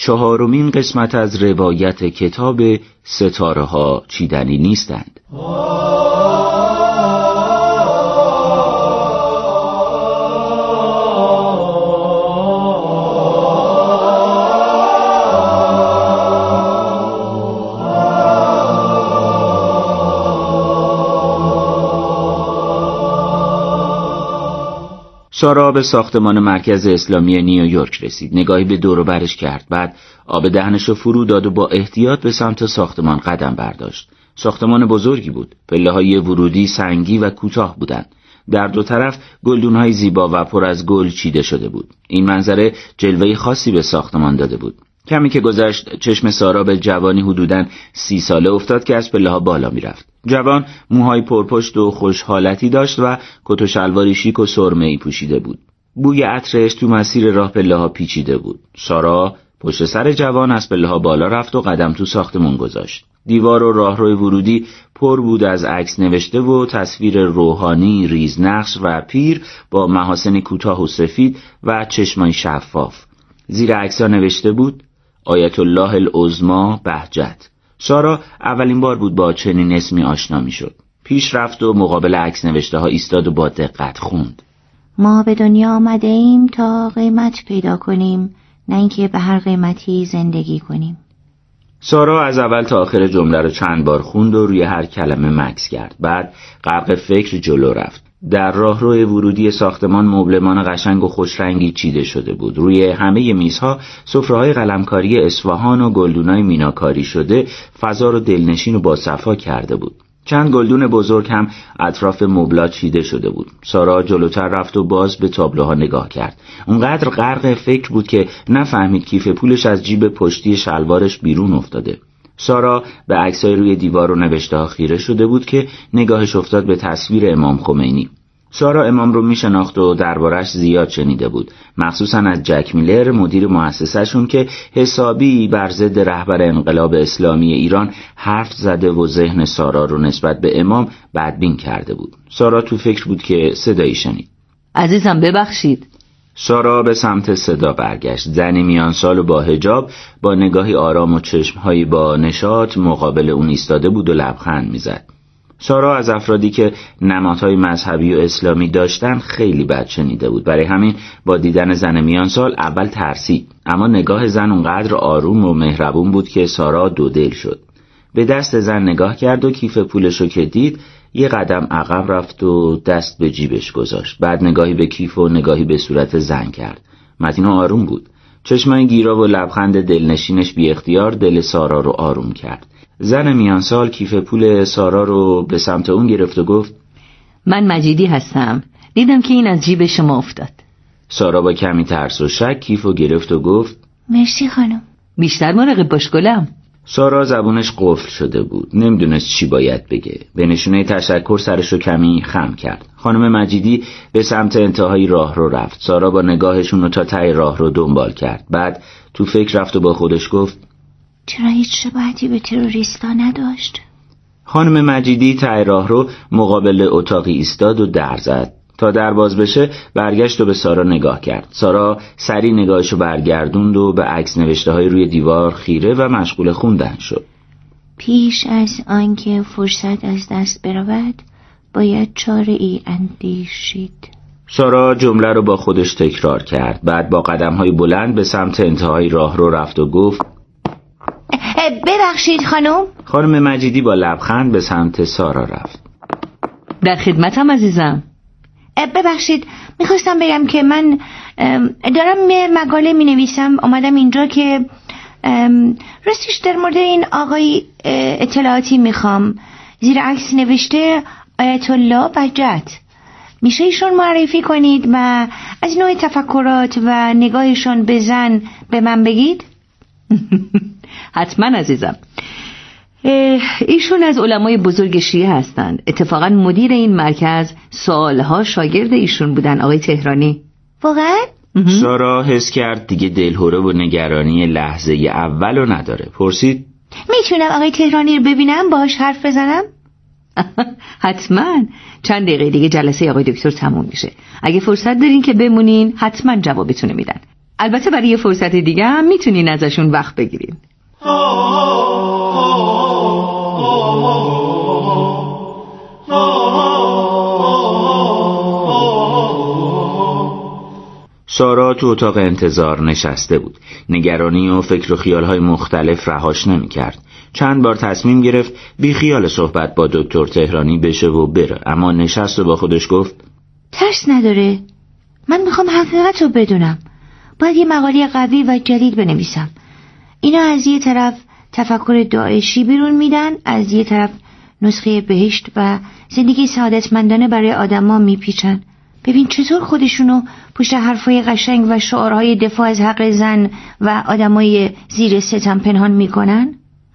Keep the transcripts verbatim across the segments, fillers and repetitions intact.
چهارمین قسمت از روایت کتاب ستاره ها چیدنی نیستند. سارا به ساختمان مرکز اسلامی نیویورک رسید. نگاهی به دور و برش کرد. بعد آب دهنشو فرو داد و با احتیاط به سمت ساختمان قدم برداشت. ساختمان بزرگی بود. پله‌های ورودی سنگی و کوتاه بودند. در دو طرف گلدون‌های زیبا و پر از گل چیده شده بود. این منظره جلوه‌ی خاصی به ساختمان داده بود. کمی که گذشت چشم سارا به جوانی حدوداً سی ساله افتاد که از پله‌ها بالا می‌رفت. جوان موهای پرپشت و خوشحالتی داشت و کت و شلواری شیک و سرمه‌ای پوشیده بود. بوی عطرش تو مسیر راه پله‌ها پیچیده بود. سارا پشت سر جوان از پله‌ها بالا رفت و قدم تو ساختمون گذاشت. دیوار و راهروی ورودی پر بود از عکس نوشته و تصویر روحانی، ریزنقش و پیر با محاسن کوتاه و سفید و چشمای شفاف. زیر عکس‌ها نوشته بود آیت الله العظمی بهجت. سارا اولین بار بود با چنین اسمی آشنا می شد. پیش رفت و مقابل عکس نوشته ها ایستاد و با دقت خوند. ما به دنیا آمده ایم تا قیمت پیدا کنیم، نه اینکه به هر قیمتی زندگی کنیم. سارا از اول تا آخر جمله رو چند بار خوند و روی هر کلمه مکث کرد. بعد غرق فکر جلو رفت. در راهرو ورودی ساختمان مبلمان قشنگ و خوشرنگی چیده شده بود. روی همه میزها سفره‌های قلمکاری اصفهان و گلدونای میناکاری شده فضا رو دلنشین و باصفا کرده بود. چند گلدون بزرگ هم اطراف مبلات چیده شده بود. سارا جلوتر رفت و باز به تابلوها نگاه کرد. اونقدر غرق فکر بود که نفهمید کیف پولش از جیب پشتی شلوارش بیرون افتاده. سارا به عکسای روی دیوار و نوشته ها خیره شده بود که نگاهش افتاد به تصویر امام خمینی. سارا امام رو میشناخت و دربارش زیاد شنیده بود، مخصوصا از جک میلر مدیر مؤسسه‌شون که حسابی بر ضد رهبر انقلاب اسلامی ایران حرف زده و ذهن سارا رو نسبت به امام بدبین کرده بود. سارا تو فکر بود که صدایی شنید. عزیزم ببخشید. سارا به سمت صدا برگشت. زنی میان سال و با حجاب با نگاهی آرام و چشمهایی با نشاط مقابل اون ایستاده بود و لبخند میزد. سارا از افرادی که نمادهای مذهبی و اسلامی داشتن خیلی بد شنیده بود. برای همین با دیدن زن میان سال اول ترسید، اما نگاه زن اونقدر آروم و مهربون بود که سارا دو دل شد. به دست زن نگاه کرد و کیف پولشو که دید یه قدم عقب رفت و دست به جیبش گذاشت. بعد نگاهی به کیف و نگاهی به صورت زن کرد. متین آروم بود. چشمای گیرا و لبخند دلنشینش بی اختیار دل سارا رو آروم کرد. زن میانسال کیف پول سارا رو به سمت اون گرفت و گفت من مجیدی هستم، دیدم که این از جیب شما افتاد. سارا با کمی ترس و شک کیف رو گرفت و گفت مرسی خانم. بیشتر مراقب باش گلم. سارا زبونش قفل شده بود، نمیدونست چی باید بگه. به نشونه تشکر سرشو کمی خم کرد. خانم مجیدی به سمت انتهای راه رو رفت. سارا با نگاهشون رو تا ته راه رو دنبال کرد. بعد تو فکر رفت و با خودش گفت چرا هیچ شباهتی به تروریستا نداشت؟ خانم مجیدی ته راه رو مقابل اتاقی ایستاد و در زد. تا در باز بشه برگشت و به سارا نگاه کرد. سارا سری نگاهشو برگردوند و به عکس نوشته های روی دیوار خیره و مشغول خوندن شد. پیش از آنکه فرصت از دست برود باید چاره ای اندیشید. سارا جمله رو با خودش تکرار کرد. بعد با قدم‌های بلند به سمت انتهای راه رو رفت و گفت ببخشید خانم. خانم مجیدی با لبخند به سمت سارا رفت. در خدمتم عزیزم. ببخشید میخواستم بگم که من دارم یه مقاله می نویسم، آمدم اینجا که راستش در مورد این آقای اطلاعاتی میخوام. زیر عکس نوشته آیت الله بهجت. میشه ایشون معرفی کنید و از نوع تفکرات و نگاهشون به زن به من بگید؟ حتما عزیزم. ایشون از علمای بزرگ شیعه هستند. اتفاقا مدیر این مرکز سالها شاگرد ایشون بودن، آقای تهرانی. واقعا؟ سارا حس کرد دیگه دلهوره و نگرانی لحظه اولو نداره. پرسید میتونم آقای تهرانی رو ببینم، باهاش حرف بزنم؟ حتما. چند دقیقه دیگه جلسه آقای دکتر تموم میشه. اگه فرصت دارین که بمونین حتما جوابتون میدن. البته برای یه فرصت دیگه هم میتونین ازشون وقت بگیرین. سارا تو اتاق انتظار نشسته بود. نگرانی و فکر و خیالهای مختلف رهاش نمی کرد. چند بار تصمیم گرفت بی خیال صحبت با دکتر تهرانی بشه و بره، اما نشست و با خودش گفت ترس نداره. من میخوام حقیقت رو بدونم. باید یه مقاله قوی و جدید بنویسم. اینا از یه طرف تفکر داعشی بیرون میدن، از یه طرف نسخه بهشت و زندگی سعادتمندانه برای آدما میپیچن. ببین چطور خودشونو پشت حرفای قشنگ و شعارهای دفاع از حق زن و آدمای زیر ستم پنهان میکنن.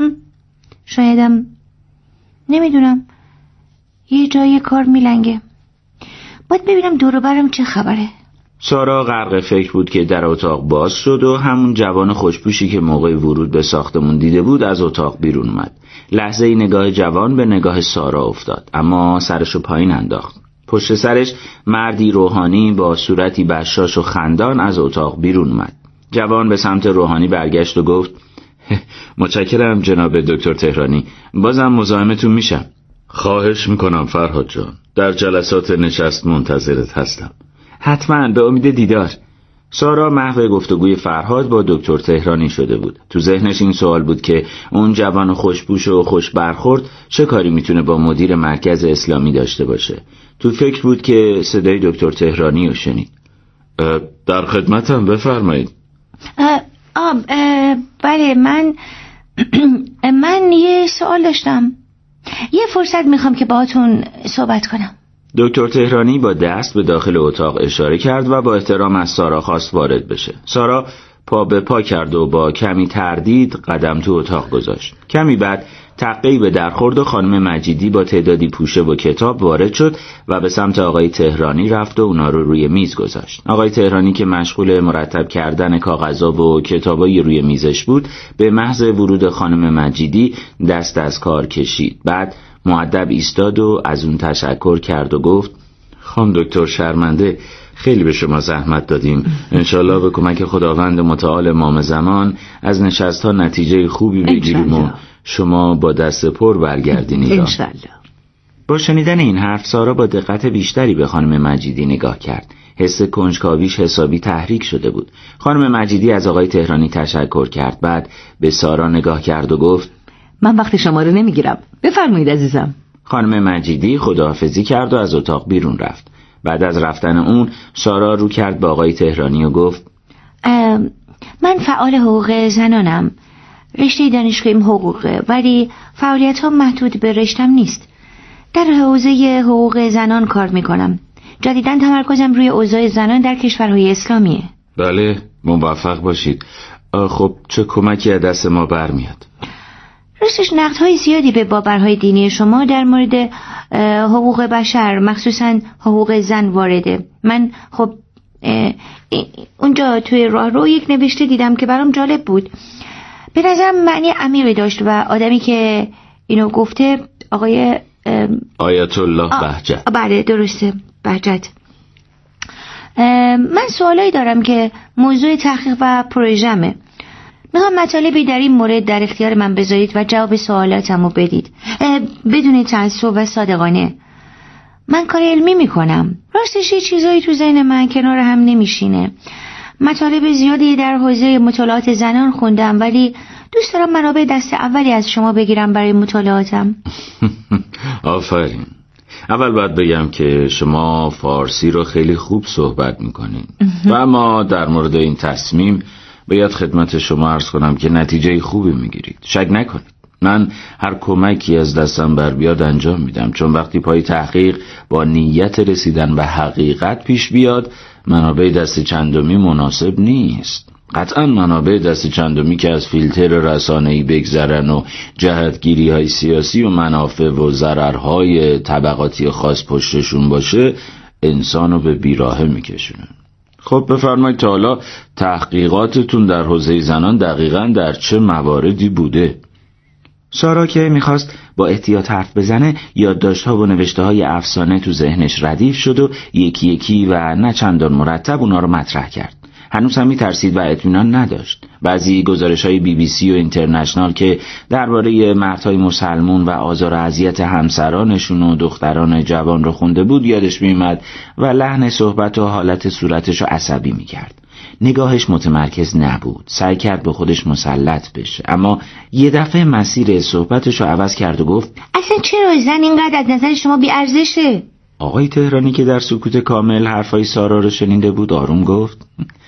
شایدم نمیدونم یه جای کار میلنگه. باید ببینم دور و برم چه خبره. سارا غرق فکر بود که در اتاق باز شد و همون جوان خوشپوشی که موقع ورود به ساختمون دیده بود از اتاق بیرون اومد. لحظه ای نگاه جوان به نگاه سارا افتاد، اما سرشو پایین انداخت. پشت سرش مردی روحانی با صورتی بشاش و خندان از اتاق بیرون اومد. جوان به سمت روحانی برگشت و گفت متشکرم جناب دکتر تهرانی، بازم مزاحمتون میشم. خواهش میکنم فرهاد جان، در جلسات نشست منتظرت هستم. حتما، به امید دیدار. سارا محو گفتگوی فرهاد با دکتر تهرانی شده بود. تو ذهنش این سوال بود که اون جوان خوشپوش و خوش برخورد چه کاری میتونه با مدیر مرکز اسلامی داشته باشه. تو فکر بود که صدای دکتر تهرانی رو شنید. در خدمتم، بفرمایید. آه بله، من من یه سوال داشتم. یه فرصت میخوام که باهاتون صحبت کنم. دکتر تهرانی با دست به داخل اتاق اشاره کرد و با احترام از سارا خواست وارد بشه. سارا پا به پا کرد و با کمی تردید قدم تو اتاق گذاشت. کمی بعد تقی به در خورد و خانم مجیدی با تعدادی پوشه و کتاب وارد شد و به سمت آقای تهرانی رفت و اونا رو روی میز گذاشت. آقای تهرانی که مشغول مرتب کردن کاغذها و کتابای روی میزش بود، به محض ورود خانم مجیدی دست از کار کشید. بعد مؤدب ایستاد و از اون تشکر کرد و گفت خانم دکتر شرمنده، خیلی به شما زحمت دادیم. انشالله به کمک خداوند متعال امام زمان از نشست ها نتیجه خوبی بگیریم و شما با دست پر برگردین ایران. انشالله. با شنیدن این حرف سارا با دقت بیشتری به خانم مجیدی نگاه کرد. حس کنجکاویش حسابی تحریک شده بود. خانم مجیدی از آقای تهرانی تشکر کرد، بعد به سارا نگاه کرد و گفت من وقت شما رو نمیگیرم، بفرمایید عزیزم. خانم مجیدی خداحافظی کرد و از اتاق بیرون رفت. بعد از رفتن اون سارا رو کرد به آقای تهرانی و گفت من فعال حقوق زنانم. رشته دانشگاهیم حقوقه، ولی فعالیت ها محدود به رشتم نیست. در حوزه حقوق زنان کار میکنم. جدیداً تمرکزم روی اوضاع زنان در کشورهای اسلامیه. بله، موفق باشید. خب چه کمکی از دست ما برمیاد؟ راستش نقدهای زیادی به باورهای دینی شما در مورد حقوق بشر، مخصوصاً حقوق زن وارده. من خب اونجا توی راهرو یک نوشته دیدم که برام جالب بود. به نظرم معنی عمیقی داشت و آدمی که اینو گفته آقای آیت الله بهجت. بله درسته، بهجت. من سوالایی دارم که موضوع تحقیق و پروژمه. میخوام مطالبی در این مورد در اختیار من بذارید و جواب سوالاتمو بدید بدون تعصب و صادقانه. من کار علمی میکنم. راستش یه چیزایی تو ذهن من کنار هم نمیشینه. مطالب زیادی در حوزه مطالعات زنان خوندم، ولی دوست دارم منابع دست اولی از شما بگیرم برای مطالعاتم. آفرین. اول باید بگم که شما فارسی رو خیلی خوب صحبت میکنین و اما در مورد این تصمیم باید خدمت شما عرض کنم که نتیجه خوبی میگیرید. شک نکنید، من هر کمکی از دستم بر بیاد انجام میدم، چون وقتی پای تحقیق با نیت رسیدن به حقیقت پیش بیاد، منابع دست چندمی مناسب نیست. قطعا منابع دست چندمی که از فیلتر رسانه‌ای بگذرن و جهتگیری های سیاسی و منافع و ضررهای طبقاتی خاص پشتشون باشه، انسانو به بیراهه میکشونن. خب بفرمایید تا حالا تحقیقاتتون در حوزه زنان دقیقاً در چه مواردی بوده؟ سارا که میخواست با احتیاط حرف بزنه، یادداشت‌ها و نوشته‌های افسانه تو ذهنش ردیف شد و یکی یکی و نه چندان مرتب اونا رو مطرح کرد. هنوز هم می‌ترسید و اطمینان نداشت. بعضی گزارش‌های بی بی سی و اینترنشنال که درباره مردهای مسلمون و آزار و اذیت همسرانشون و دختران جوان رو خونده بود یادش می‌اومد و لحن صحبت و حالت صورتش رو عصبی می‌کرد. نگاهش متمرکز نبود. سعی کرد به خودش مسلط بشه، اما یه دفعه مسیر صحبتش رو عوض کرد و گفت اصلا چرا زن اینقدر از نظر شما بی‌ارزشه؟ آقای تهرانی که در سکوت کامل حرفای سارا رو شنیده بود آروم گفت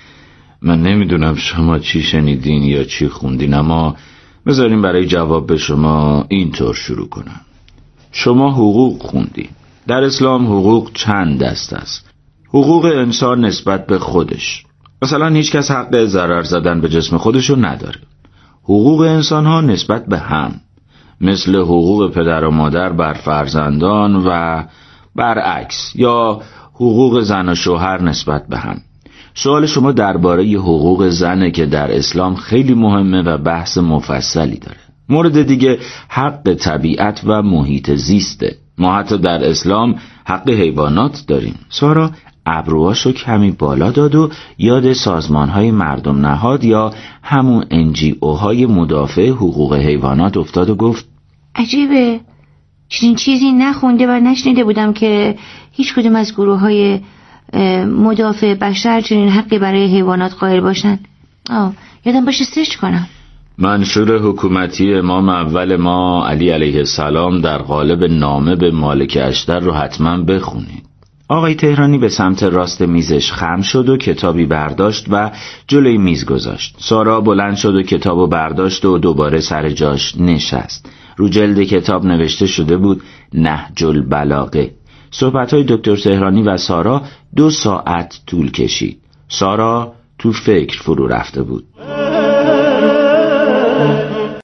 من نمیدونم شما چی شنیدین یا چی خوندین، اما بذارین برای جواب به شما اینطور شروع کنم. شما حقوق خوندین. در اسلام حقوق چند دست است. حقوق انسان نسبت به خودش، مثلا هیچ کس حق ضرر زدن به جسم خودشو نداره. حقوق انسان ها نسبت به هم، مثل حقوق پدر و مادر بر فرزندان و برعکس، یا حقوق زن و شوهر نسبت به هم. سوال شما درباره حقوق زنه که در اسلام خیلی مهمه و بحث مفصلی داره. مورد دیگه حق طبیعت و محیط زیسته. ما حتی در اسلام حق حیوانات داریم. سارا ابروهاشو کمی بالا داد و یاد سازمان‌های مردم نهاد یا همون ان جی او های مدافع حقوق حیوانات افتاد و گفت عجیبه، چنین چیزی نخونده و نشنیده بودم که هیچ کدوم از گروه‌های مدافع بشر چنین حقی برای حیوانات قائل باشن. آه یادم باشه سرچ کنم. منشور حکومتی امام اول ما علی علیه السلام در قالب نامه به مالک اشتر رو حتما بخونید. آقای تهرانی به سمت راست میزش خم شد و کتابی برداشت و جلوی میز گذاشت. سارا بلند شد و کتابو برداشت و دوباره سر جاش نشست. رو جلد کتاب نوشته شده بود نهج البلاغه. صحبت‌های دکتر تهرانی و سارا دو ساعت طول کشید. سارا تو فکر فرو رفته بود.